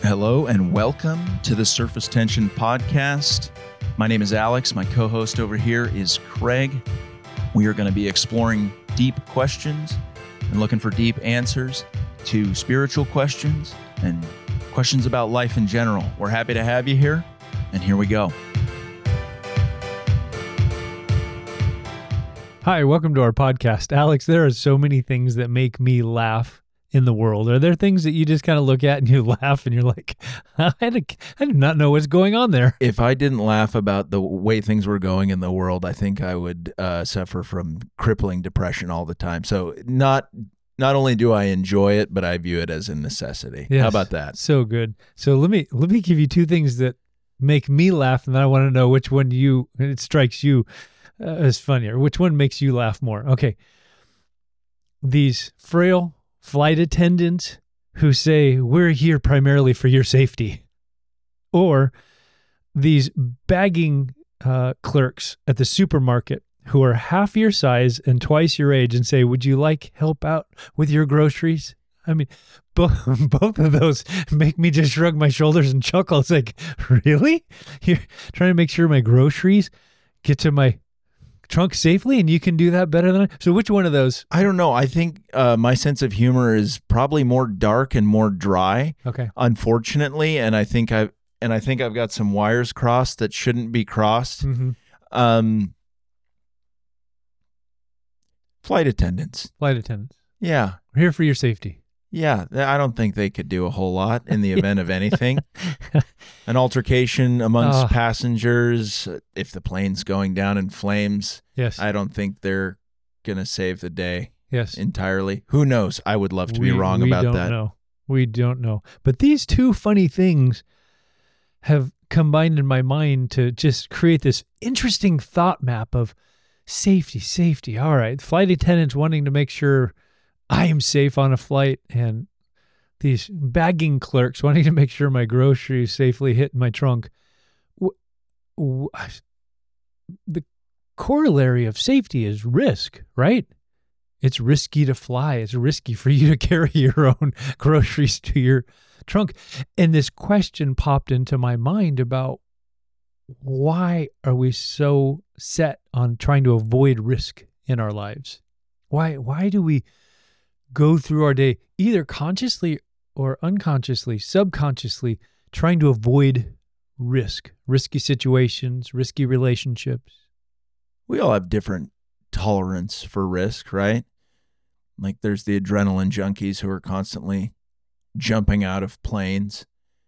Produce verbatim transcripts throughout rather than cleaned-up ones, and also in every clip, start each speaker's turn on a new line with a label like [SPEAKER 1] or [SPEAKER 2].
[SPEAKER 1] Hello and welcome to the Surface Tension Podcast. My name is Alex. My co-host over here is Craig. We are going to be exploring deep questions and looking for deep answers to spiritual questions and questions about life in general. We're happy to have you here, and here we go.
[SPEAKER 2] Hi, welcome to our podcast. Alex, there are so many things that make me laugh in the world. Are there things that you just kind of look at and you laugh and you're like, I, had a, I did not know what's going on there?
[SPEAKER 1] If I didn't laugh about the way things were going in the world, I think I would uh, suffer from crippling depression all the time. So not not only do I enjoy it, but I view it as a necessity.
[SPEAKER 2] Yes,
[SPEAKER 1] How about that?
[SPEAKER 2] So good. So let me let me give you two things that make me laugh, and then I want to know which one you it strikes you uh, as funnier. Which one makes you laugh more? Okay. These frail flight attendants who say, we're here primarily for your safety. Or these bagging uh, clerks at the supermarket who are half your size and twice your age and say, would you like help out with your groceries? I mean, bo- both of those make me just shrug my shoulders and chuckle. It's like, really? You're trying to make sure my groceries get to my trunk safely, and you can do that better than I. So which one of those?
[SPEAKER 1] I don't know. I think uh, my sense of humor is probably more dark and more dry.
[SPEAKER 2] Okay.
[SPEAKER 1] Unfortunately, and I think I've and I think I've got some wires crossed that shouldn't be crossed.
[SPEAKER 2] Mm-hmm.
[SPEAKER 1] Um, flight attendants.
[SPEAKER 2] Flight attendants.
[SPEAKER 1] Yeah.
[SPEAKER 2] We're here for your safety.
[SPEAKER 1] Yeah, I don't think they could do a whole lot in the event of anything. An altercation amongst
[SPEAKER 2] Oh.
[SPEAKER 1] passengers, if the plane's going down in flames,
[SPEAKER 2] Yes.
[SPEAKER 1] I don't think they're going to save the day
[SPEAKER 2] yes.
[SPEAKER 1] entirely. Who knows? I would love to
[SPEAKER 2] we,
[SPEAKER 1] be wrong
[SPEAKER 2] we
[SPEAKER 1] about
[SPEAKER 2] don't
[SPEAKER 1] that.
[SPEAKER 2] Know. We don't know. But these two funny things have combined in my mind to just create this interesting thought map of safety, safety. All right. Flight attendants wanting to make sure I am safe on a flight, and these bagging clerks wanting to make sure my groceries safely hit my trunk. W- w- The corollary of safety is risk, right? It's risky to fly. It's risky for you to carry your own groceries to your trunk. And this question popped into my mind about why are we so set on trying to avoid risk in our lives? Why, why do we go through our day either consciously or unconsciously, subconsciously, trying to avoid risk, risky situations, risky relationships?
[SPEAKER 1] We all have different tolerance for risk, right? Like there's the adrenaline junkies who are constantly jumping out of planes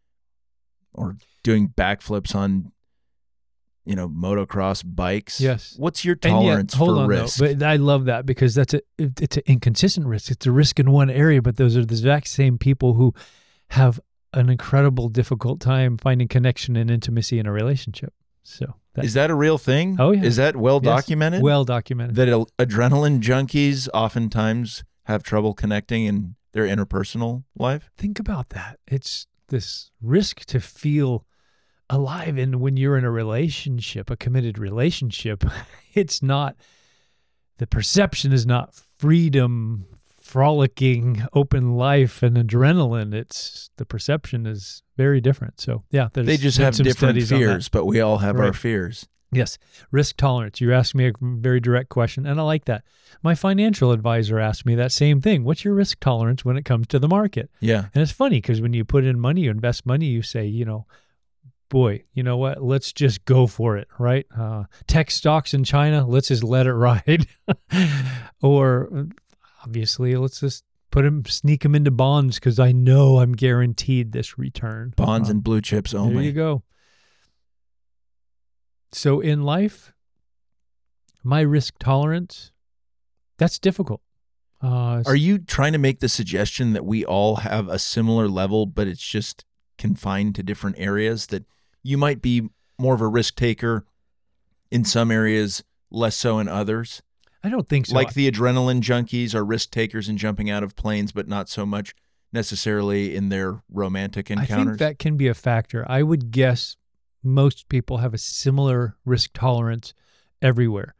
[SPEAKER 1] or doing backflips on, you know, motocross bikes.
[SPEAKER 2] Yes.
[SPEAKER 1] What's your
[SPEAKER 2] And yet,
[SPEAKER 1] tolerance
[SPEAKER 2] hold
[SPEAKER 1] for
[SPEAKER 2] on,
[SPEAKER 1] risk?
[SPEAKER 2] Though, but I love that because that's a it- it's an inconsistent risk. It's a risk in one area, but those are the exact same people who have an incredible difficult time finding connection and intimacy in a relationship. So that,
[SPEAKER 1] Is that a real thing?
[SPEAKER 2] Oh, yeah.
[SPEAKER 1] Is that well
[SPEAKER 2] yes,
[SPEAKER 1] documented?
[SPEAKER 2] Well documented.
[SPEAKER 1] That al- adrenaline junkies oftentimes have trouble connecting in their interpersonal life?
[SPEAKER 2] Think about that. It's this risk to feel alive. And when you're in a relationship, a committed relationship, it's not, the perception is not freedom, frolicking, open life, and adrenaline. It's, the perception is very different. So yeah, there's
[SPEAKER 1] They just
[SPEAKER 2] been
[SPEAKER 1] have
[SPEAKER 2] some
[SPEAKER 1] different
[SPEAKER 2] studies on that.
[SPEAKER 1] fears, but we all have our
[SPEAKER 2] Right.
[SPEAKER 1] fears.
[SPEAKER 2] Yes. Risk tolerance. You asked me a very direct question, and I like that. My financial advisor asked me that same thing. What's your risk tolerance when it comes to the market?
[SPEAKER 1] Yeah.
[SPEAKER 2] And it's funny because when you put in money, you invest money, you say, you know, boy, you know what? Let's just go for it, right? Uh, tech stocks in China, let's just let it ride. Or obviously, let's just put them, sneak them into bonds because I know I'm guaranteed this return.
[SPEAKER 1] Bonds
[SPEAKER 2] Um,
[SPEAKER 1] and blue chips
[SPEAKER 2] There
[SPEAKER 1] only.
[SPEAKER 2] you go. So in life, my risk tolerance, that's difficult. Uh,
[SPEAKER 1] Are you trying to make the suggestion that we all have a similar level, but it's just confined to different areas, that you might be more of a risk taker in some areas, less so in others?
[SPEAKER 2] I don't think so.
[SPEAKER 1] Like the adrenaline junkies are risk takers in jumping out of planes, but not so much necessarily in their romantic
[SPEAKER 2] I
[SPEAKER 1] encounters.
[SPEAKER 2] think that can be a factor. I would guess most people have a similar risk tolerance everywhere.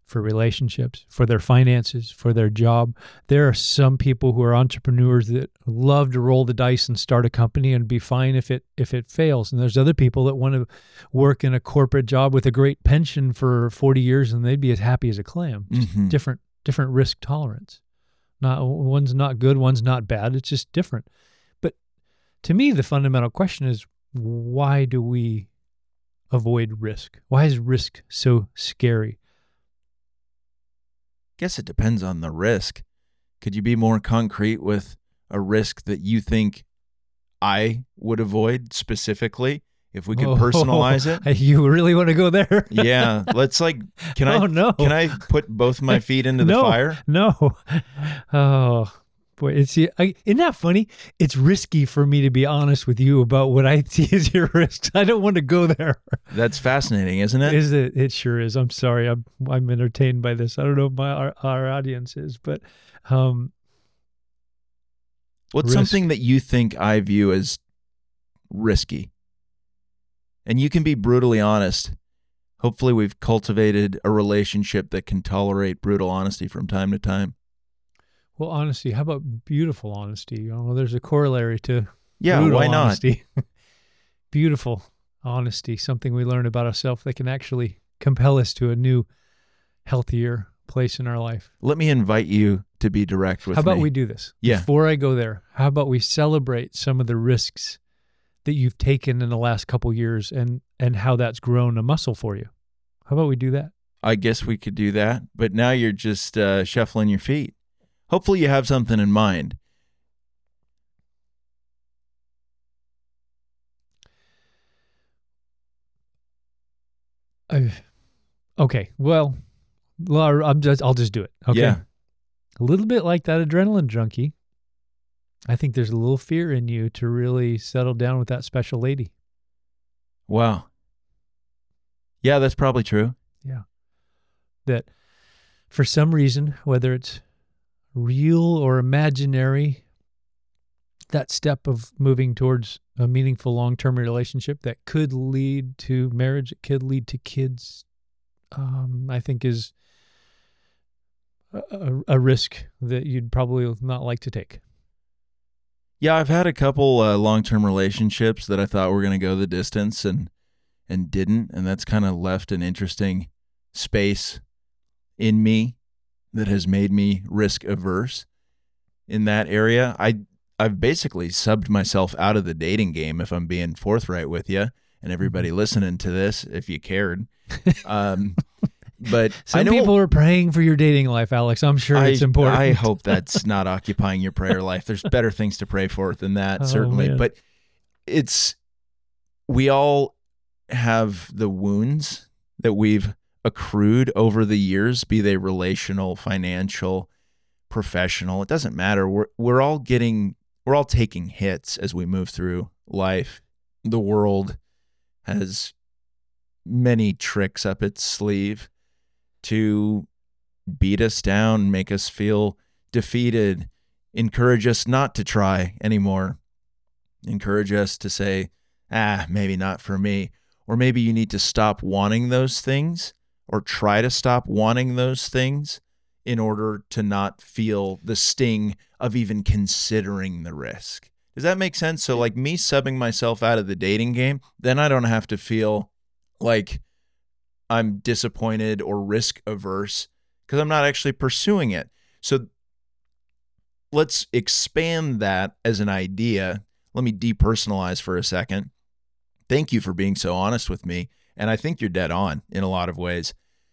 [SPEAKER 2] for relationships, for their finances, for their job. There are some people who are entrepreneurs that love to roll the dice and start a company and be fine if it if it fails. And there's other people that want to work in a corporate job with a great pension for forty years and they'd be as happy as a clam. Just
[SPEAKER 1] Mm-hmm.
[SPEAKER 2] different different risk tolerance. Not one's not good, one's not bad. It's just different. But to me, the fundamental question is, why do we avoid risk? Why is risk so scary?
[SPEAKER 1] Guess it depends on the risk. Could you be more concrete with a risk that you think I would avoid specifically if we could
[SPEAKER 2] Oh,
[SPEAKER 1] personalize it?
[SPEAKER 2] You really want to go there?
[SPEAKER 1] Yeah, let's like can
[SPEAKER 2] Oh,
[SPEAKER 1] I
[SPEAKER 2] no.
[SPEAKER 1] can I put both my feet into the
[SPEAKER 2] no,
[SPEAKER 1] fire?
[SPEAKER 2] No. Oh, boy. It's, I, isn't that funny? It's risky for me to be honest with you about what I see as your risks. I don't want to go there.
[SPEAKER 1] That's fascinating, isn't it?
[SPEAKER 2] Is it? It sure is. I'm sorry. I'm I'm entertained by this. I don't know if my our, our audience is, but um,
[SPEAKER 1] What's
[SPEAKER 2] risk.
[SPEAKER 1] something that you think I view as risky? And you can be brutally honest. Hopefully we've cultivated a relationship that can tolerate brutal honesty from time to time.
[SPEAKER 2] well, honesty. How about beautiful honesty? You know, there's a corollary to
[SPEAKER 1] Yeah,
[SPEAKER 2] brutal
[SPEAKER 1] why not?
[SPEAKER 2] honesty. Beautiful honesty, something we learn about ourselves that can actually compel us to a new, healthier place in our life.
[SPEAKER 1] Let me invite you to be direct with
[SPEAKER 2] How about
[SPEAKER 1] me.
[SPEAKER 2] we do this?
[SPEAKER 1] Yeah.
[SPEAKER 2] Before I go there, how about we celebrate some of the risks that you've taken in the last couple years and and how that's grown a muscle for you? How about we do that?
[SPEAKER 1] I guess we could do that, but now you're just uh, shuffling your feet. Hopefully you have something in mind.
[SPEAKER 2] I, okay. Well, well, I'm just I'll just do it. Okay.
[SPEAKER 1] Yeah.
[SPEAKER 2] A little bit like that adrenaline junkie. I think there's a little fear in you to really settle down with that special lady.
[SPEAKER 1] Wow. Yeah, that's probably true.
[SPEAKER 2] Yeah. That for some reason, whether it's real or imaginary, that step of moving towards a meaningful long-term relationship that could lead to marriage, it could lead to kids, um, I think is a, a, a risk that you'd probably not like to take.
[SPEAKER 1] Yeah, I've had a couple uh, long-term relationships that I thought were going to go the distance and and didn't, and that's kind of left an interesting space in me that has made me risk averse in that area. I I've basically subbed myself out of the dating game, if I'm being forthright with you, and everybody listening to this, if you cared. Um, but
[SPEAKER 2] Some
[SPEAKER 1] I know
[SPEAKER 2] people are praying for your dating life, Alex. I'm sure
[SPEAKER 1] I,
[SPEAKER 2] it's important.
[SPEAKER 1] I hope that's not occupying your prayer life. There's better things to pray for than that,
[SPEAKER 2] Oh,
[SPEAKER 1] certainly.
[SPEAKER 2] man.
[SPEAKER 1] But it's, we all have the wounds that we've accrued over the years, be they relational, financial, professional. It doesn't matter. We're we're all getting, we're all taking hits as we move through life. The world has many tricks up its sleeve to beat us down, make us feel defeated, encourage us not to try anymore, encourage us to say, ah, maybe not for me. Or maybe you need to stop wanting those things or try to stop wanting those things in order to not feel the sting of even considering the risk. Does that make sense? So like me subbing myself out of the dating game, then I don't have to feel like I'm disappointed or risk averse because I'm not actually pursuing it. So let's expand that as an idea. Let me depersonalize for a second. Thank you for being so honest with me. And I think you're dead on in a lot of ways.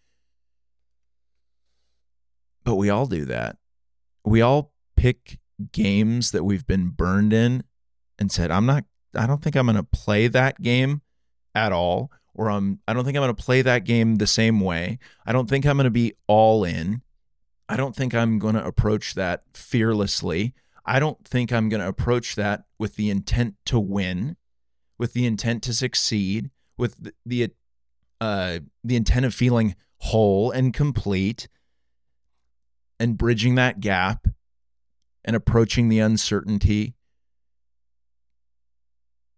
[SPEAKER 1] But we all do that. We all pick games that we've been burned in and said, I'm not, I don't think I'm going to play that game at all. Or I'm, I don't think I'm going to play that game the same way. I don't think I'm going to be all in. I don't think I'm going to approach that fearlessly. I don't think I'm going to approach that with the intent to win, with the intent to succeed, with the the, uh, the intent of feeling whole and complete and bridging that gap and approaching the uncertainty.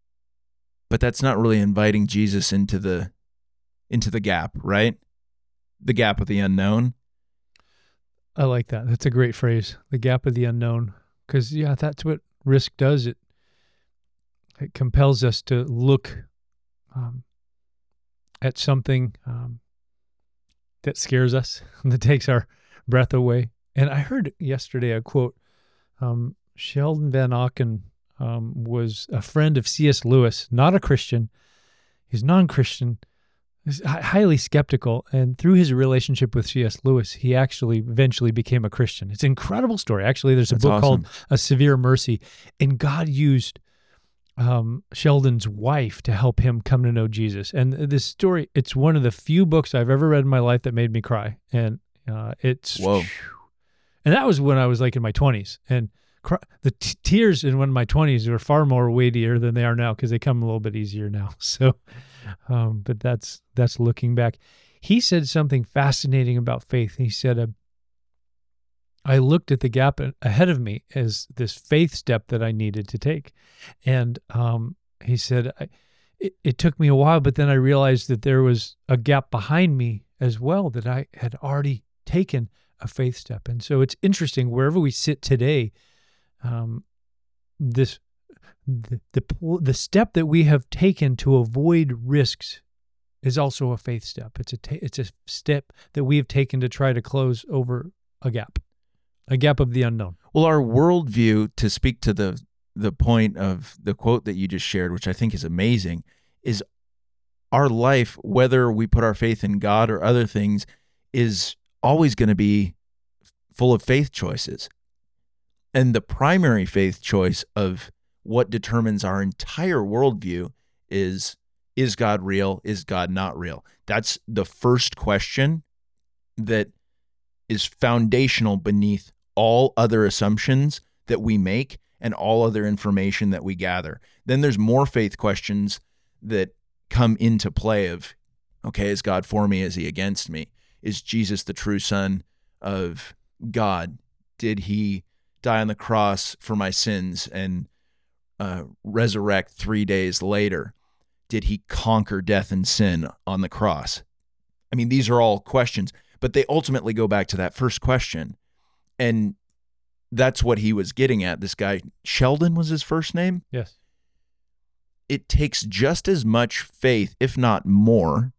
[SPEAKER 1] But that's not really inviting Jesus into the into the gap, right? the gap of the unknown.
[SPEAKER 2] I like that. That's a great phrase, the gap of the unknown. Because, yeah, that's what risk does. It it compels us to look um, at something um, that scares us, that takes our breath away. And I heard yesterday a quote. Um, Sheldon Van Auken um, was a friend of C S Lewis, not a Christian. He's non-Christian. He's highly skeptical, and through his relationship with C S Lewis, he actually eventually became a Christian. It's an incredible story. Actually, there's a
[SPEAKER 1] That's
[SPEAKER 2] book
[SPEAKER 1] awesome.
[SPEAKER 2] called A Severe Mercy, and God used um, Sheldon's wife to help him come to know Jesus. And this story, it's one of the few books I've ever read in my life that made me cry. And uh, it's
[SPEAKER 1] Whoa.
[SPEAKER 2] And that was when I was like in my twenties, and cry, the t- tears in one of my twenties were far more weightier than they are now because they come a little bit easier now. So. Um, but that's that's looking back. He said something fascinating about faith. He said, uh, I looked at the gap ahead of me as this faith step that I needed to take. And um, he said, I, it, it took me a while, but then I realized that there was a gap behind me as well, that I had already taken a faith step. And so it's interesting, wherever we sit today, um, this The, the the step that we have taken to avoid risks is also a faith step. It's a ta- it's a step that we have taken to try to close over a gap, a gap of the unknown.
[SPEAKER 1] Well, our worldview, to speak to the the point of the quote that you just shared, which I think is amazing, is our life, whether we put our faith in God or other things, is always going to be full of faith choices. And the primary faith choice of what determines our entire worldview is, is God real? Is God not real? That's the first question that is foundational beneath all other assumptions that we make and all other information that we gather. Then there's more faith questions that come into play of, okay, is God for me? Is he against me? Is Jesus the true Son of God? Did he die on the cross for my sins and Uh, resurrect three days later? Did he conquer death and sin on the cross? I mean, these are all questions, but they ultimately go back to that first question. And that's what he was getting at. This guy, Sheldon was his first name?
[SPEAKER 2] Yes.
[SPEAKER 1] It takes just as much faith, if not more,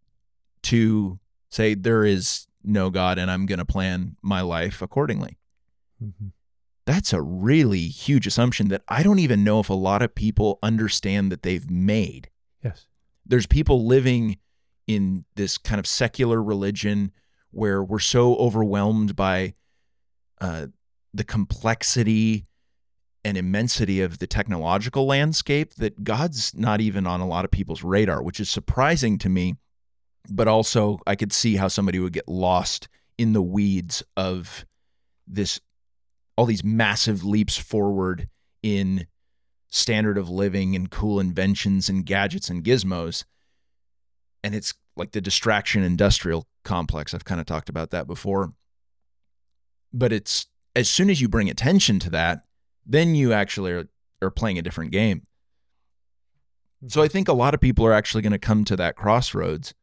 [SPEAKER 1] to say there is no God and I'm going to plan my life accordingly.
[SPEAKER 2] Mm-hmm.
[SPEAKER 1] That's a really huge assumption that I don't even know if a lot of people understand that they've made.
[SPEAKER 2] Yes.
[SPEAKER 1] There's people living in this kind of secular religion where we're so overwhelmed by uh, the complexity and immensity of the technological landscape that God's not even on a lot of people's radar, which is surprising to me. But also I could see how somebody would get lost in the weeds of this, all these massive leaps forward in standard of living and cool inventions and gadgets and gizmos. And it's like the distraction industrial complex. I've kind of talked about that before. But it's, as soon as you bring attention to that, then you actually are, are playing a different game. So I think a lot of people are actually going to come to that crossroads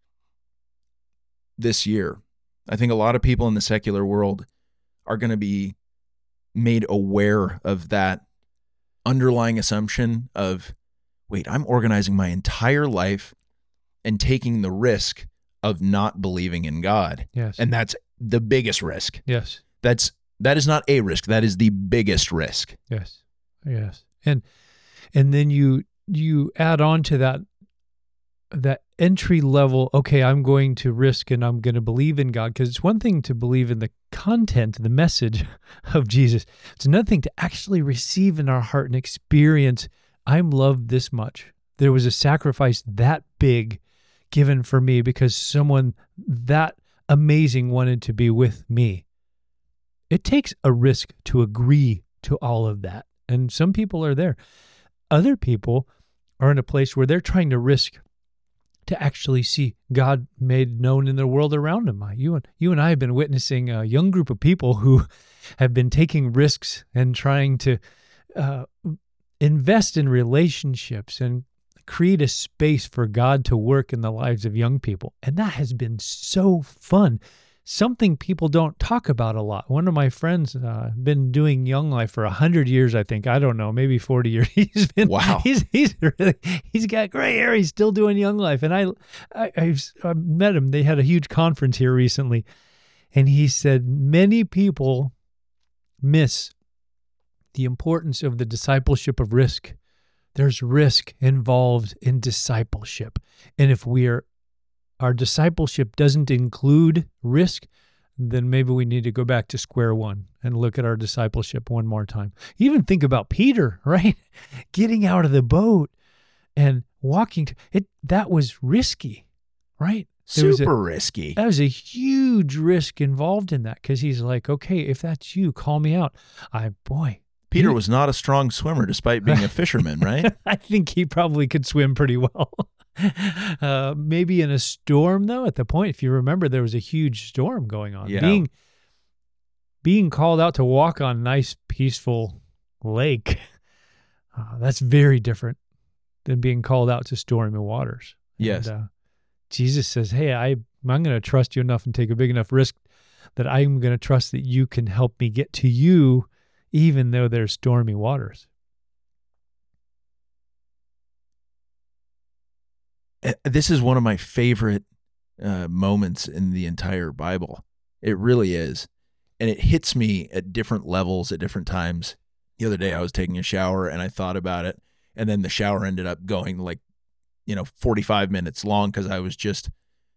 [SPEAKER 1] this year. I think a lot of people in the secular world are going to be made aware of that underlying assumption of, wait, I'm organizing my entire life and taking the risk of not believing in God.
[SPEAKER 2] Yes.
[SPEAKER 1] And that's the biggest risk.
[SPEAKER 2] Yes.
[SPEAKER 1] That's, that is not a risk. That is the biggest risk.
[SPEAKER 2] Yes. Yes. And, and then you, you add on to that, that entry level, okay, I'm going to risk and I'm going to believe in God, because it's one thing to believe in the content, the message of Jesus. It's another thing to actually receive in our heart and experience, I'm loved this much. There was a sacrifice that big given for me because someone that amazing wanted to be with me. It takes a risk to agree to all of that. And some people are there. Other people are in a place where they're trying to risk to actually see God made known in the world around them. You and you and I have been witnessing a young group of people who have been taking risks and trying to uh, invest in relationships and create a space for God to work in the lives of young people. And that has been so fun. Something people don't talk about a lot. One of my friends uh, been doing Young Life for a hundred years, I think. I don't know, maybe forty years. He's been
[SPEAKER 1] Wow.
[SPEAKER 2] He's he's really he's got gray hair. He's still doing Young Life, and I, I I've, I met him. They had a huge conference here recently, and he said many people miss the importance of the discipleship of risk. There's risk involved in discipleship, and if we are our discipleship doesn't include risk, then maybe we need to go back to square one and look at our discipleship one more time. Even think about Peter, right? Getting out of the boat and walking to it. That was risky, right? There
[SPEAKER 1] Super
[SPEAKER 2] was a,
[SPEAKER 1] risky.
[SPEAKER 2] That was a huge risk involved in that, because he's like, okay, if that's you, call me out. I, boy.
[SPEAKER 1] Peter
[SPEAKER 2] he,
[SPEAKER 1] was not a strong swimmer despite being a fisherman, right?
[SPEAKER 2] I think he probably could swim pretty well. Uh, maybe in a storm, though, at the point, if you remember, there was a huge storm going on.
[SPEAKER 1] Yeah.
[SPEAKER 2] Being being called out to walk on nice, peaceful lake, uh, that's very different than being called out to stormy waters.
[SPEAKER 1] Yes.
[SPEAKER 2] And, uh, Jesus says, hey, I, I'm going to trust you enough and take a big enough risk that I'm going to trust that you can help me get to you, even though there's stormy waters.
[SPEAKER 1] This is one of my favorite uh, moments in the entire Bible. It really is. And it hits me at different levels at different times. The other day I was taking a shower and I thought about it. And then the shower ended up going like, you know, forty-five minutes long because I was just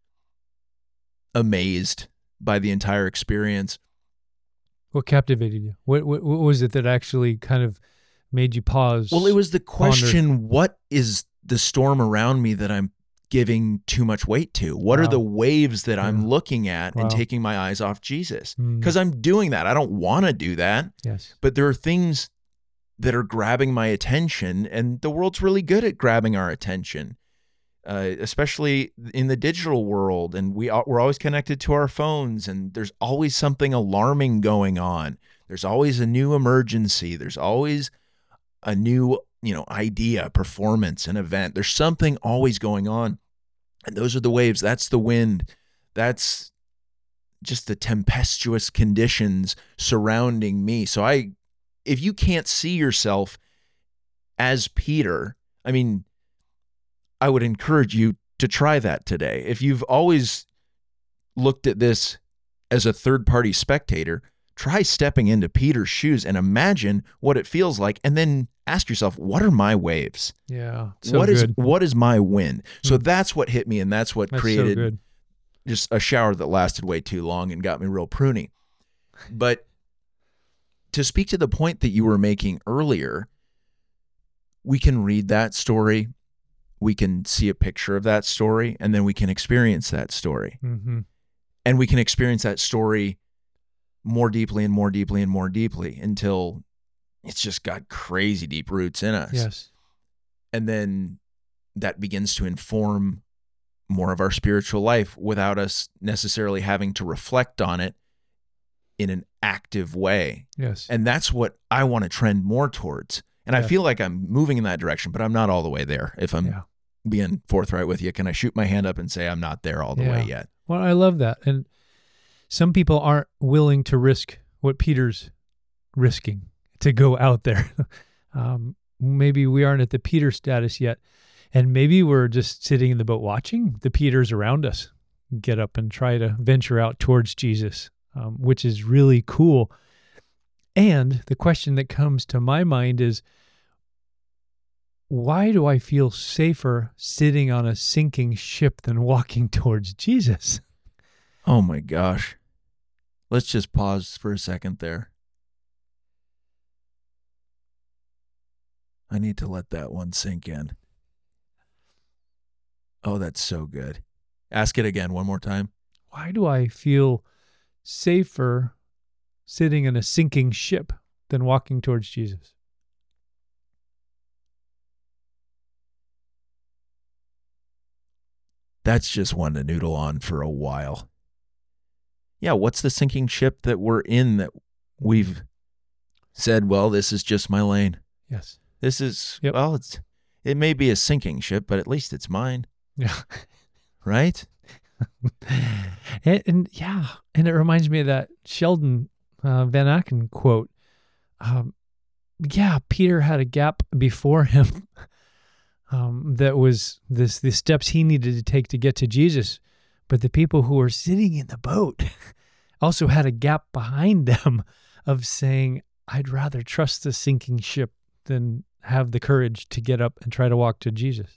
[SPEAKER 1] amazed by the entire experience.
[SPEAKER 2] What captivated you? What, what, what was it that actually kind of made you pause?
[SPEAKER 1] Well, it was the question,
[SPEAKER 2] ponder?
[SPEAKER 1] What is the storm around me that I'm giving too much weight to? What
[SPEAKER 2] Wow.
[SPEAKER 1] are the waves that I'm
[SPEAKER 2] Yeah.
[SPEAKER 1] looking at
[SPEAKER 2] Wow.
[SPEAKER 1] and taking my eyes off Jesus?
[SPEAKER 2] Mm.
[SPEAKER 1] Because I'm doing that. I don't want to do that,
[SPEAKER 2] Yes.
[SPEAKER 1] but there are things that are grabbing my attention, and the world's really good at grabbing our attention, uh, especially in the digital world. And we are, we're always connected to our phones, and there's always something alarming going on. There's always a new emergency. There's always a new, you know, idea, performance, an event. There's something always going on. And those are the waves. That's the wind. That's just the tempestuous conditions surrounding me. So I, if you can't see yourself as Peter, I mean, I would encourage you to try that today. If you've always looked at this as a third-party spectator, try stepping into Peter's shoes and imagine what it feels like, and then ask yourself, what are my waves?
[SPEAKER 2] Yeah. So
[SPEAKER 1] What is
[SPEAKER 2] good.
[SPEAKER 1] what is my wind? So
[SPEAKER 2] Hmm.
[SPEAKER 1] that's what hit me, and that's what
[SPEAKER 2] That's so
[SPEAKER 1] created
[SPEAKER 2] good.
[SPEAKER 1] just a shower that lasted way too long and got me real pruny. But to speak to the point that you were making earlier, we can read that story, we can see a picture of that story, and then we can experience that story.
[SPEAKER 2] Mm-hmm.
[SPEAKER 1] And we can experience that story more deeply and more deeply and more deeply until it's just got crazy deep roots in us.
[SPEAKER 2] Yes.
[SPEAKER 1] And then that begins to inform more of our spiritual life without us necessarily having to reflect on it in an active way.
[SPEAKER 2] Yes.
[SPEAKER 1] And that's what I want to trend more towards. And I
[SPEAKER 2] Yeah.
[SPEAKER 1] feel like I'm moving in that direction, but I'm not all the way there. If I'm
[SPEAKER 2] Yeah.
[SPEAKER 1] being forthright with you, can I shoot my hand up and say I'm not there all the
[SPEAKER 2] Yeah.
[SPEAKER 1] way yet?
[SPEAKER 2] Well, I love that. And some people aren't willing to risk what Peter's risking to go out there. um, maybe we aren't at the Peter status yet. And maybe we're just sitting in the boat watching the Peters around us get up and try to venture out towards Jesus, um, which is really cool. And the question that comes to my mind is, why do I feel safer sitting on a sinking ship than walking towards Jesus?
[SPEAKER 1] Oh my gosh. Let's just pause for a second there. I need to let that one sink in. Oh, that's so good. Ask it again one more time.
[SPEAKER 2] Why do I feel safer sitting in a sinking ship than walking towards Jesus?
[SPEAKER 1] That's just one to noodle on for a while. Yeah, what's the sinking ship that we're in that we've said, well, this is just my lane?
[SPEAKER 2] Yes.
[SPEAKER 1] This is,
[SPEAKER 2] Yep.
[SPEAKER 1] well, it's It may be a sinking ship, but at least it's mine,
[SPEAKER 2] Yeah.
[SPEAKER 1] right?
[SPEAKER 2] and, and yeah, and it reminds me of that Sheldon uh, Van Aken quote. Um, yeah, Peter had a gap before him um, that was this the steps he needed to take to get to Jesus. But the people who were sitting in the boat also had a gap behind them of saying, I'd rather trust the sinking ship than have the courage to get up and try to walk to Jesus.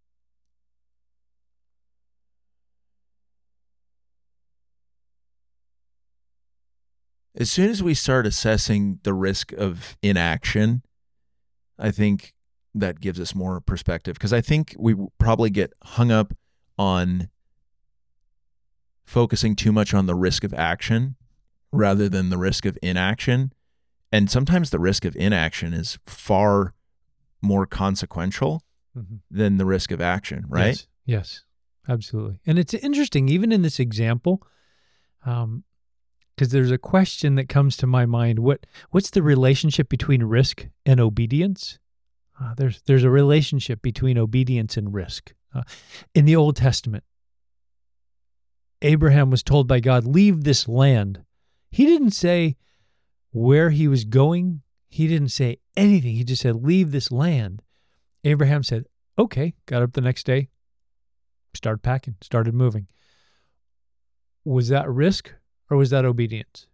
[SPEAKER 1] As soon as we start assessing the risk of inaction, I think that gives us more perspective, because I think we probably get hung up on focusing too much on the risk of action rather than the risk of inaction. And sometimes the risk of inaction is far more consequential mm-hmm. than the risk of action, right?
[SPEAKER 2] Yes, yes, absolutely. And it's interesting, even in this example, um, because there's a question that comes to my mind. What what's the relationship between risk and obedience? Uh, there's there's a relationship between obedience and risk. Uh, in the Old Testament, Abraham was told by God, leave this land. He didn't say where he was going. He didn't say anything. He just said, leave this land. Abraham said, okay, got up the next day, started packing, started moving. Was that risk? Or was that obedience?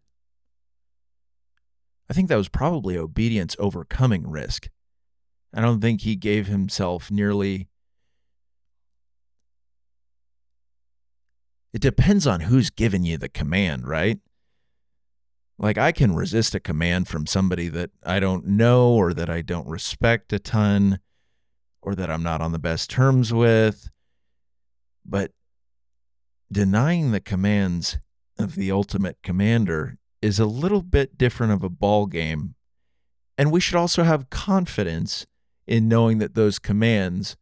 [SPEAKER 1] I think that was probably obedience overcoming risk. I don't think he gave himself nearly... It depends on who's giving you the command, right? Like, I can resist a command from somebody that I don't know or that I don't respect a ton or that I'm not on the best terms with. But denying the commands of the ultimate commander is a little bit different of a ball game. And we should also have confidence in knowing that those commands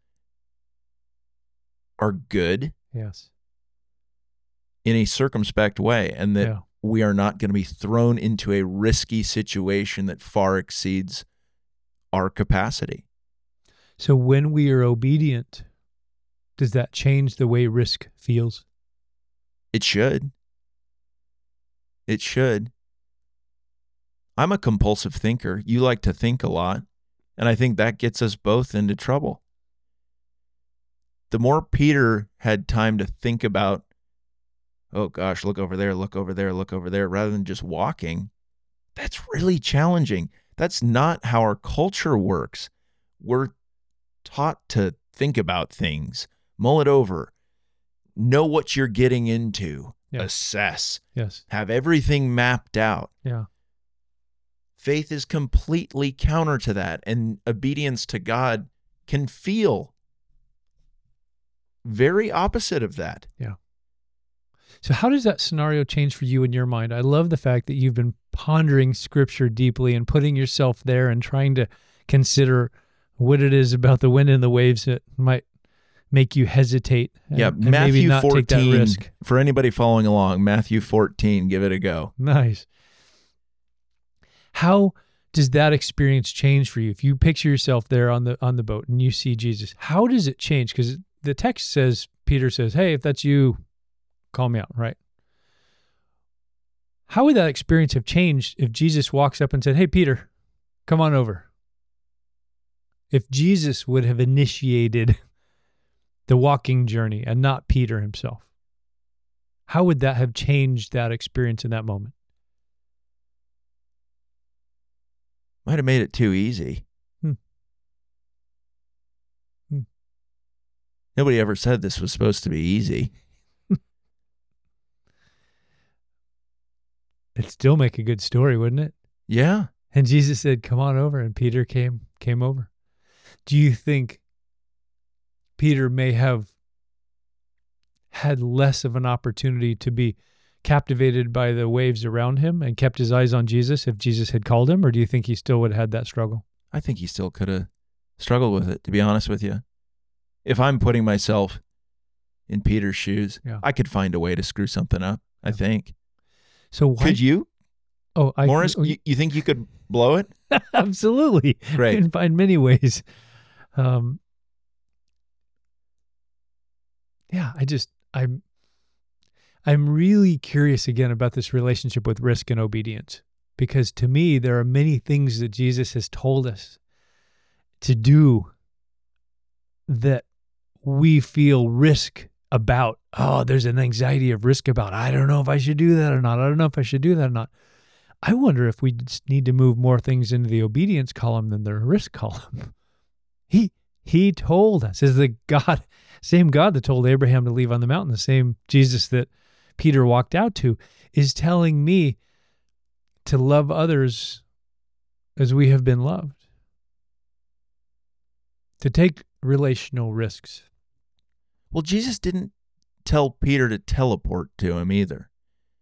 [SPEAKER 1] are good.
[SPEAKER 2] Yes.
[SPEAKER 1] In a circumspect way, and that
[SPEAKER 2] yeah.
[SPEAKER 1] we are not going to be thrown into a risky situation that far exceeds our capacity.
[SPEAKER 2] So when we are obedient, does that change the way risk feels?
[SPEAKER 1] It should. It should. I'm a compulsive thinker. You like to think a lot, and I think that gets us both into trouble. The more Peter had time to think about, oh gosh, look over there, look over there, look over there, rather than just walking, that's really challenging. That's not how our culture works. We're taught to think about things, mull it over, know what you're getting into, yeah. assess,
[SPEAKER 2] yes,
[SPEAKER 1] have everything mapped out.
[SPEAKER 2] Yeah.
[SPEAKER 1] Faith is completely counter to that, and obedience to God can feel very opposite of that.
[SPEAKER 2] Yeah. So how does that scenario change for you in your mind? I love the fact that you've been pondering Scripture deeply and putting yourself there and trying to consider what it is about the wind and the waves that might make you hesitate and,
[SPEAKER 1] yeah,
[SPEAKER 2] and
[SPEAKER 1] Matthew
[SPEAKER 2] maybe not
[SPEAKER 1] fourteen,
[SPEAKER 2] take that risk.
[SPEAKER 1] For anybody following along, Matthew fourteen, give it a go.
[SPEAKER 2] Nice. How does that experience change for you? If you picture yourself there on the on the boat and you see Jesus, how does it change? Because the text says, Peter says, hey, if that's you, call me out, right? How would that experience have changed if Jesus walks up and said, hey, Peter, come on over? If Jesus would have initiated the walking journey and not Peter himself, how would that have changed that experience in that moment?
[SPEAKER 1] Might have made it too easy.
[SPEAKER 2] Hmm. Hmm.
[SPEAKER 1] Nobody ever said this was supposed to be easy.
[SPEAKER 2] It'd still make a good story, wouldn't it?
[SPEAKER 1] Yeah.
[SPEAKER 2] And Jesus said, come on over, and Peter came came over. Do you think Peter may have had less of an opportunity to be captivated by the waves around him and kept his eyes on Jesus if Jesus had called him, or do you think he still would have had that struggle?
[SPEAKER 1] I think he still could have struggled with it, to be honest with you. If I'm putting myself in Peter's shoes, yeah. I could find a way to screw something up, yeah. I think.
[SPEAKER 2] So why,
[SPEAKER 1] could you?
[SPEAKER 2] Oh, I,
[SPEAKER 1] Morris,
[SPEAKER 2] oh,
[SPEAKER 1] you, you think you could blow it?
[SPEAKER 2] Absolutely.
[SPEAKER 1] Great.
[SPEAKER 2] I can find many ways. Um, yeah, I just, I'm, I'm really curious again about this relationship with risk and obedience, because to me, there are many things that Jesus has told us to do that we feel risk about. Oh, there's an anxiety of risk about, I don't know if I should do that or not. I don't know if I should do that or not. I wonder if we just need to move more things into the obedience column than the risk column. He he told us, is the God, same God that told Abraham to leave on the mountain, the same Jesus that Peter walked out to, is telling me to love others as we have been loved. To take relational risks.
[SPEAKER 1] Well, Jesus didn't tell Peter to teleport to him either.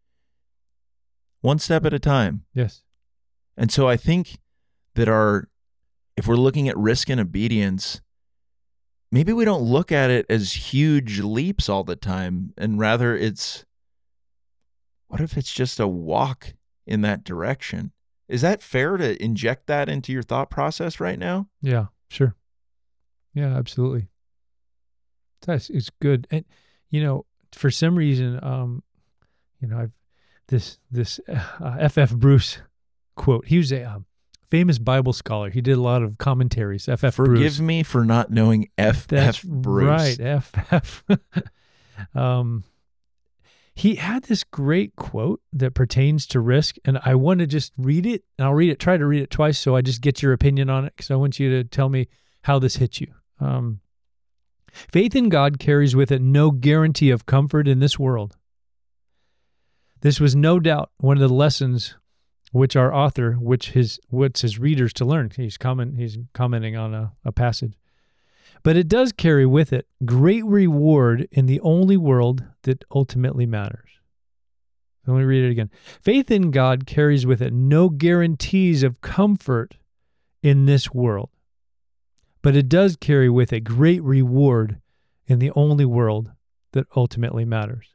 [SPEAKER 1] One step at a time.
[SPEAKER 2] Yes.
[SPEAKER 1] And so I think that our, if we're looking at risk and obedience, maybe we don't look at it as huge leaps all the time, and rather it's, what if it's just a walk in that direction? Is that fair to inject that into your thought process right now?
[SPEAKER 2] Yeah, sure. Yeah, absolutely. That's, it's good. And, you know, for some reason, um, you know, I've, this, this uh, F F Bruce quote, he was a um, famous Bible scholar. He did a lot of commentaries. F F Bruce.
[SPEAKER 1] Forgive me for not knowing F F
[SPEAKER 2] That's
[SPEAKER 1] Bruce.
[SPEAKER 2] Right, F F. um, he had this great quote that pertains to risk, and I want to just read it, and I'll read it, try to read it twice, so I just get your opinion on it, because I want you to tell me how this hits you. Um, Faith in God carries with it no guarantee of comfort in this world. This was no doubt one of the lessons which our author, which his, what's his readers to learn. He's comment, he's commenting on a, a passage. But it does carry with it great reward in the only world that ultimately matters. Let me read it again. Faith in God carries with it no guarantees of comfort in this world, but it does carry with it great reward in the only world that ultimately matters.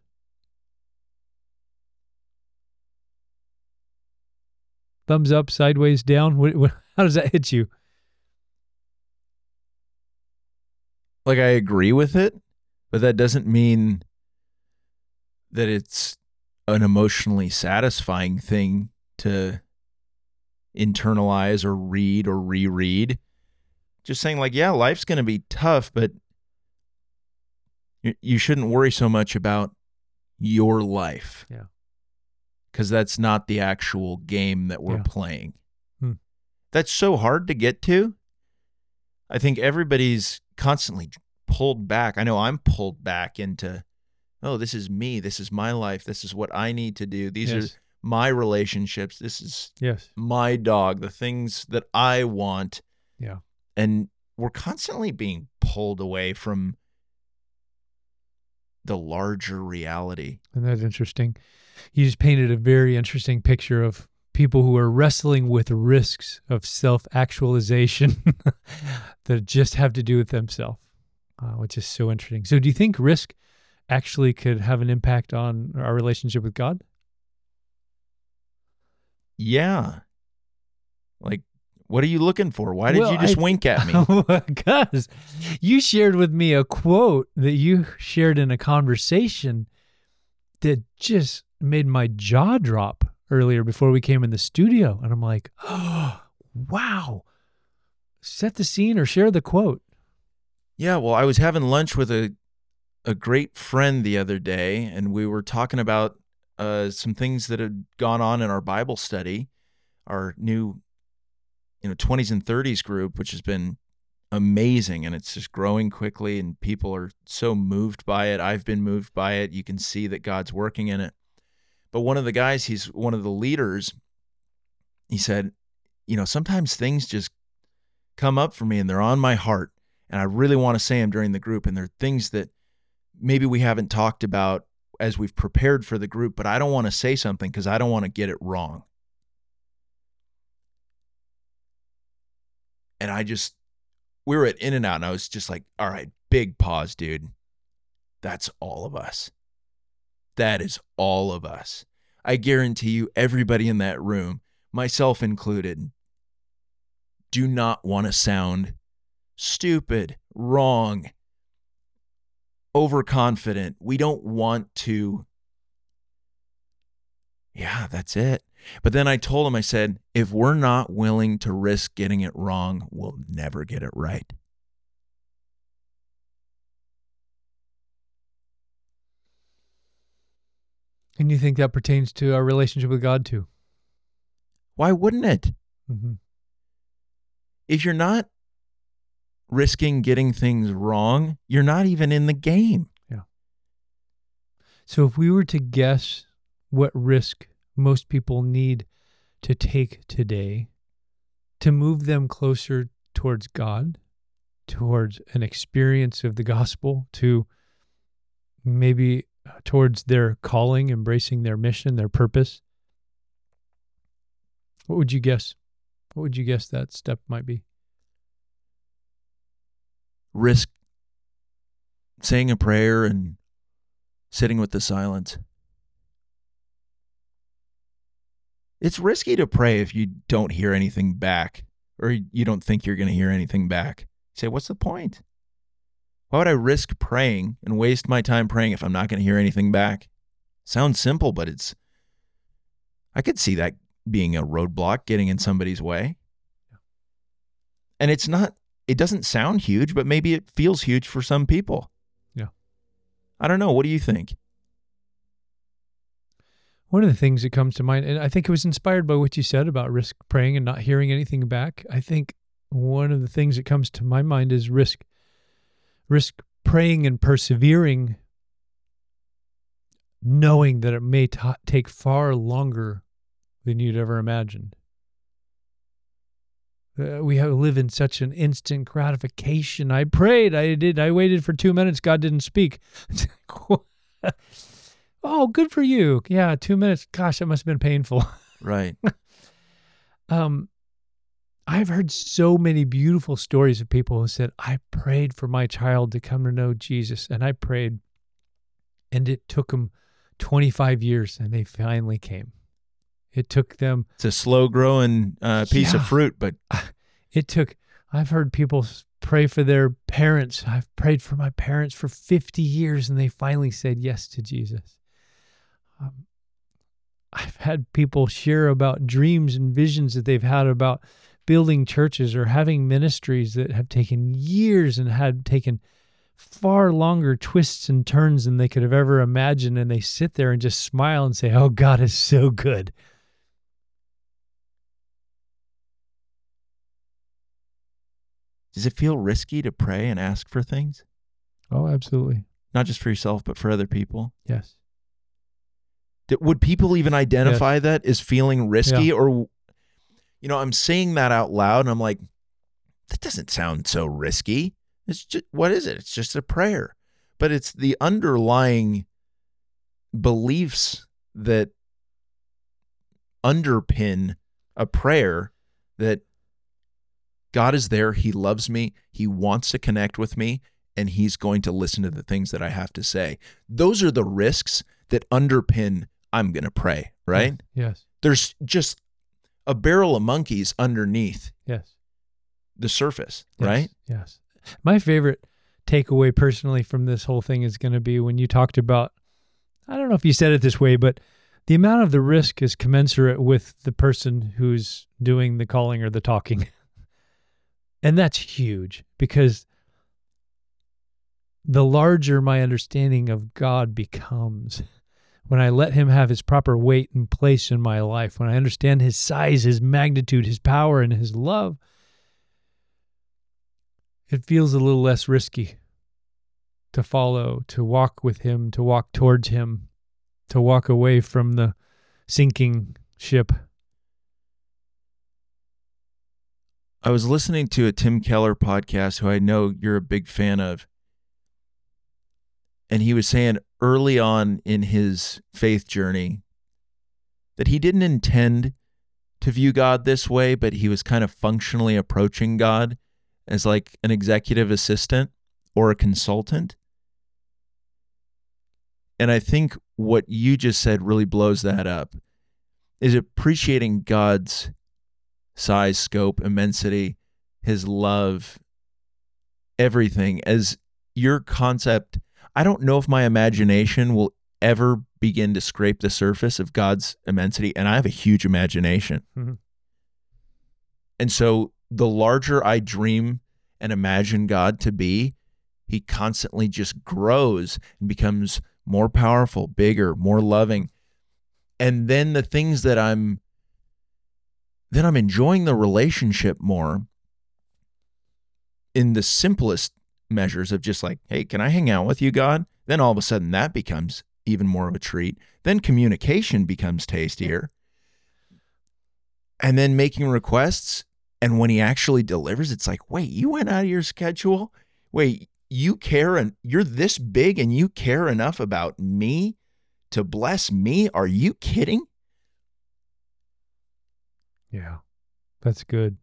[SPEAKER 2] Thumbs up, sideways, down. What, what, how does that hit you?
[SPEAKER 1] Like, I agree with it, but that doesn't mean that it's an emotionally satisfying thing to internalize or read or reread. Just saying, like, yeah, life's going to be tough, but you, you shouldn't worry so much about your life.
[SPEAKER 2] Yeah.
[SPEAKER 1] Because that's not the actual game that we're
[SPEAKER 2] Yeah.
[SPEAKER 1] playing.
[SPEAKER 2] Hmm.
[SPEAKER 1] That's so hard to get to. I think everybody's constantly pulled back. I know I'm pulled back into, oh, this is me. This is my life. This is what I need to do. These
[SPEAKER 2] Yes.
[SPEAKER 1] are my relationships. This is
[SPEAKER 2] Yes.
[SPEAKER 1] my dog, the things that I want.
[SPEAKER 2] Yeah.
[SPEAKER 1] And we're constantly being pulled away from the larger reality.
[SPEAKER 2] Isn't that interesting? You just painted a very interesting picture of people who are wrestling with risks of self-actualization that just have to do with themselves, uh, which is so interesting. So do you think risk actually could have an impact on our relationship with God?
[SPEAKER 1] Yeah. Like, what are you looking for? Why did
[SPEAKER 2] Well,
[SPEAKER 1] you just
[SPEAKER 2] I-
[SPEAKER 1] wink at me?
[SPEAKER 2] Because you shared with me a quote that you shared in a conversation that just made my jaw drop earlier before we came in the studio. And I'm like, oh, wow. Set the scene or share the quote.
[SPEAKER 1] Yeah, well, I was having lunch with a a great friend the other day, and we were talking about uh, some things that had gone on in our Bible study, our new, you know, twenties and thirties group, which has been amazing, and it's just growing quickly, and people are so moved by it. I've been moved by it. You can see that God's working in it. But one of the guys, he's one of the leaders, he said, you know, sometimes things just come up for me and they're on my heart, and I really want to say them during the group, and they're things that maybe we haven't talked about as we've prepared for the group, but I don't want to say something because I don't want to get it wrong. And I just, we were at In-N-Out, and I was just like, all right, big pause, dude. That's all of us. That is all of us. I guarantee you, everybody in that room, myself included, do not want to sound stupid, wrong, overconfident. We don't want to, yeah, that's it. But then I told him, I said, if we're not willing to risk getting it wrong, we'll never get it right.
[SPEAKER 2] And you think that pertains to our relationship with God too?
[SPEAKER 1] Why wouldn't it?
[SPEAKER 2] Mm-hmm.
[SPEAKER 1] If you're not risking getting things wrong, you're not even in the game.
[SPEAKER 2] Yeah. So if we were to guess what risk most people need to take today to move them closer towards God, towards an experience of the gospel, to maybe towards their calling, embracing their mission, their purpose, what would you guess? What would you guess that step might be?
[SPEAKER 1] Risk saying a prayer and sitting with the silence. It's risky to pray if you don't hear anything back, or you don't think you're going to hear anything back. You say, what's the point? Why would I risk praying and waste my time praying if I'm not going to hear anything back? Sounds simple, but it's, I could see that being a roadblock, getting in somebody's way. And it's not, it doesn't sound huge, but maybe it feels huge for some people.
[SPEAKER 2] Yeah.
[SPEAKER 1] I don't know. What do you think?
[SPEAKER 2] One of the things that comes to mind, and I think it was inspired by what you said about risk praying and not hearing anything back. I think one of the things that comes to my mind is risk, risk praying and persevering, knowing that it may t- take far longer than you'd ever imagined. Uh, we have, live in such an instant gratification. I prayed, I did, I waited for two minutes, God didn't speak. Oh, good for you. Yeah, two minutes. Gosh, that must have been painful.
[SPEAKER 1] Right.
[SPEAKER 2] um, I've heard so many beautiful stories of people who said, I prayed for my child to come to know Jesus, and I prayed, and it took them twenty-five years, and they finally came. It took them...
[SPEAKER 1] It's a slow-growing uh, piece
[SPEAKER 2] yeah,
[SPEAKER 1] of fruit, but...
[SPEAKER 2] It took... I've heard people pray for their parents. I've prayed for my parents for fifty years, and they finally said yes to Jesus. Um, I've had people share about dreams and visions that they've had about building churches or having ministries that have taken years and had taken far longer twists and turns than they could have ever imagined. And they sit there and just smile and say, oh, God is so good.
[SPEAKER 1] Does it feel risky to pray and ask for things?
[SPEAKER 2] Oh, absolutely.
[SPEAKER 1] Not just for yourself, but for other people?
[SPEAKER 2] Yes.
[SPEAKER 1] Would people even identify yes. that as feeling risky?
[SPEAKER 2] Yeah.
[SPEAKER 1] Or, you know, I'm saying that out loud and I'm like, that doesn't sound so risky. It's just, what is it? It's just a prayer. But it's the underlying beliefs that underpin a prayer that God is there, he loves me, he wants to connect with me, and he's going to listen to the things that I have to say. Those are the risks that underpin I'm going to pray, right?
[SPEAKER 2] Yes.
[SPEAKER 1] There's just a barrel of monkeys underneath
[SPEAKER 2] yes.
[SPEAKER 1] the surface,
[SPEAKER 2] yes.
[SPEAKER 1] right?
[SPEAKER 2] Yes. My favorite takeaway personally from this whole thing is going to be when you talked about, I don't know if you said it this way, but the amount of the risk is commensurate with the person who's doing the calling or the talking. And that's huge because the larger my understanding of God becomes, when I let him have his proper weight and place in my life, when I understand his size, his magnitude, his power, and his love, it feels a little less risky to follow, to walk with him, to walk towards him, to walk away from the sinking ship.
[SPEAKER 1] I was listening to a Tim Keller podcast, who I know you're a big fan of. And he was saying early on in his faith journey that he didn't intend to view God this way, but he was kind of functionally approaching God as like an executive assistant or a consultant. And I think what you just said really blows that up, is appreciating God's size, scope, immensity, his love, everything as your concept. I don't know if my imagination will ever begin to scrape the surface of God's immensity, and I have a huge imagination.
[SPEAKER 2] Mm-hmm.
[SPEAKER 1] And so the larger I dream and imagine God to be, he constantly just grows and becomes more powerful, bigger, more loving. And then the things that I'm then I'm enjoying the relationship more in the simplest measures of just like, hey, can I hang out with you, God? Then all of a sudden that becomes even more of a treat. Then communication becomes tastier. And then making requests, and when he actually delivers, it's like, wait, you went out of your schedule? Wait, you care, and you're this big and you care enough about me to bless me? Are you kidding?
[SPEAKER 2] Yeah, that's good.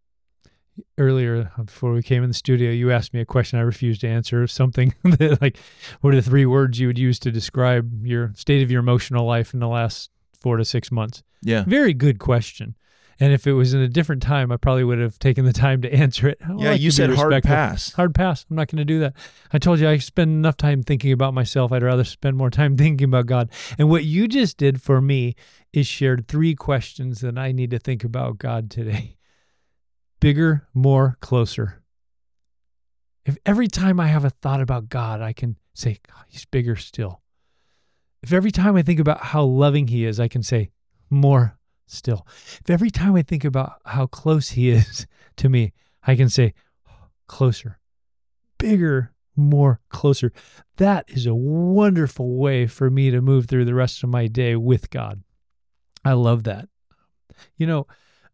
[SPEAKER 2] Earlier, before we came in the studio, you asked me a question I refused to answer. Something that, like, what are the three words you would use to describe your state of your emotional life in the last four to six months?
[SPEAKER 1] Yeah.
[SPEAKER 2] Very good question. And if it was in a different time, I probably would have taken the time to answer it. I
[SPEAKER 1] Yeah,
[SPEAKER 2] like
[SPEAKER 1] you
[SPEAKER 2] to be
[SPEAKER 1] said hard
[SPEAKER 2] respectful.
[SPEAKER 1] pass.
[SPEAKER 2] Hard pass. I'm not going to do that. I told you I spend enough time thinking about myself. I'd rather spend more time thinking about God. And what you just did for me is shared three questions that I need to think about God today. Bigger, more, closer. If every time I have a thought about God, I can say, God, he's bigger still. If every time I think about how loving he is, I can say, more still. If every time I think about how close he is to me, I can say, closer, bigger, more, closer. That is a wonderful way for me to move through the rest of my day with God. I love that. You know,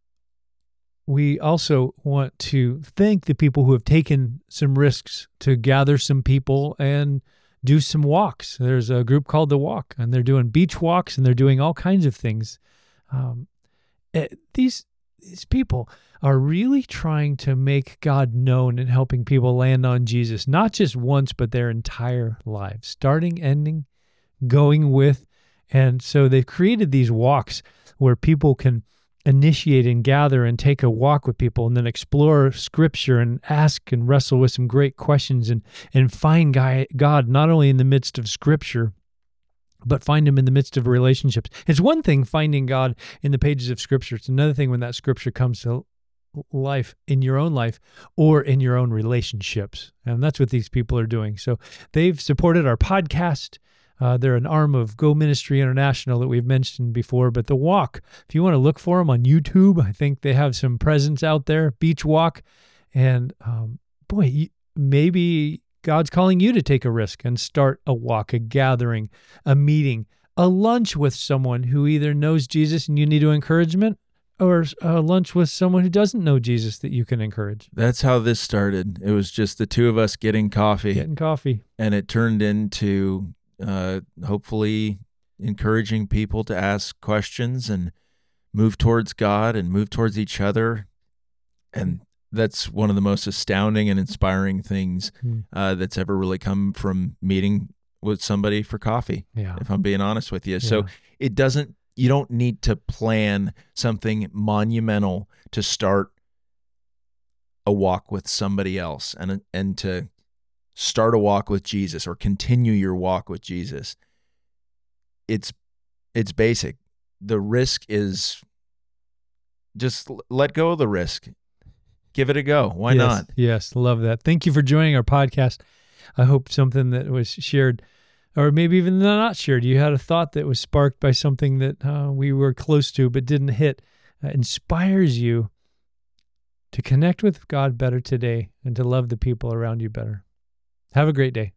[SPEAKER 2] we also want to thank the people who have taken some risks to gather some people and do some walks. There's a group called The Walk, and they're doing beach walks, and they're doing all kinds of things. Um, it, these these people are really trying to make God known and helping people land on Jesus, not just once, but their entire lives, starting, ending, going with. And so they've created these walks where people can initiate and gather and take a walk with people and then explore scripture and ask and wrestle with some great questions and, and find God not only in the midst of scripture, but find him in the midst of relationships. It's one thing finding God in the pages of scripture. It's another thing when that scripture comes to life in your own life or in your own relationships. And that's what these people are doing. So they've supported our podcast. Uh, they're an arm of Go Ministry International that we've mentioned before. But The Walk, if you want to look for them on YouTube, I think they have some presence out there, Beach Walk. And um, boy, maybe God's calling you to take a risk and start a walk, a gathering, a meeting, a lunch with someone who either knows Jesus and you need to encouragement, or a lunch with someone who doesn't know Jesus that you can encourage.
[SPEAKER 1] That's how this started. It was just the two of us getting coffee.
[SPEAKER 2] Getting coffee.
[SPEAKER 1] And it turned into uh, hopefully encouraging people to ask questions and move towards God and move towards each other. And that's one of the most astounding and inspiring things uh, that's ever really come from meeting with somebody for coffee,
[SPEAKER 2] yeah.
[SPEAKER 1] if I'm being honest with you.
[SPEAKER 2] Yeah.
[SPEAKER 1] So it doesn't, you don't need to plan something monumental to start a walk with somebody else and, and to start a walk with Jesus or continue your walk with Jesus. It's, it's basic. The risk is just let go of the risk. Give it a go. Why
[SPEAKER 2] yes,
[SPEAKER 1] not?
[SPEAKER 2] Yes, love that. Thank you for joining our podcast. I hope something that was shared, or maybe even not shared, you had a thought that was sparked by something that uh, we were close to but didn't hit, uh, inspires you to connect with God better today and to love the people around you better. Have a great day.